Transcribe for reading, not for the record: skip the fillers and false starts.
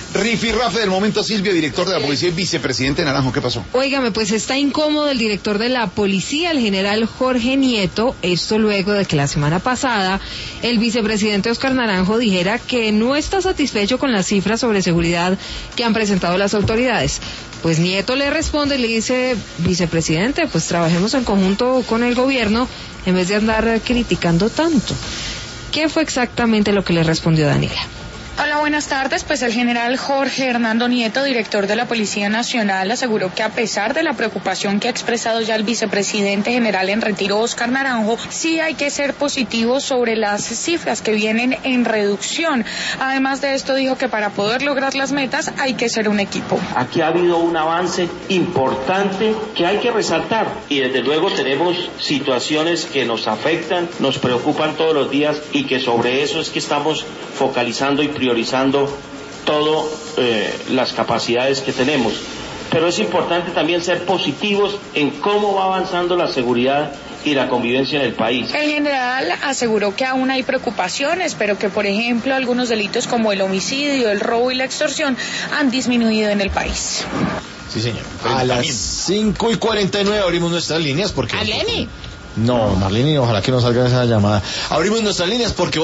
Rifirrafe del momento, Silvia, director de la policía y vicepresidente de Naranjo, ¿qué pasó? Óigame, pues está incómodo el director de la policía, el general Jorge Nieto, esto luego de que la semana pasada el vicepresidente Oscar Naranjo dijera que no está satisfecho con las cifras sobre seguridad que han presentado las autoridades. Pues Nieto le responde y le dice: vicepresidente, pues trabajemos en conjunto con el gobierno en vez de andar criticando tanto. ¿Qué fue exactamente lo que le respondió Daniela? Hola, buenas tardes. Pues el general Jorge Hernando Nieto, director de la Policía Nacional, aseguró que a pesar de la preocupación que ha expresado ya el vicepresidente general en retiro, Oscar Naranjo, sí hay que ser positivos sobre las cifras que vienen en reducción. Además de esto, dijo que para poder lograr las metas hay que ser un equipo. Aquí ha habido un avance importante que hay que resaltar y desde luego tenemos situaciones que nos afectan, nos preocupan todos los días y que sobre eso es que estamos focalizando y priorizando todas las capacidades que tenemos. Pero es importante también ser positivos en cómo va avanzando la seguridad y la convivencia en el país. El general aseguró que aún hay preocupaciones, pero que, por ejemplo, algunos delitos como el homicidio, el robo y la extorsión han disminuido en el país. Sí, señor. A las 5:49 abrimos nuestras líneas porque... ¿Marlene? No, Marlene, ojalá que no salga esa llamada. Abrimos nuestras líneas porque...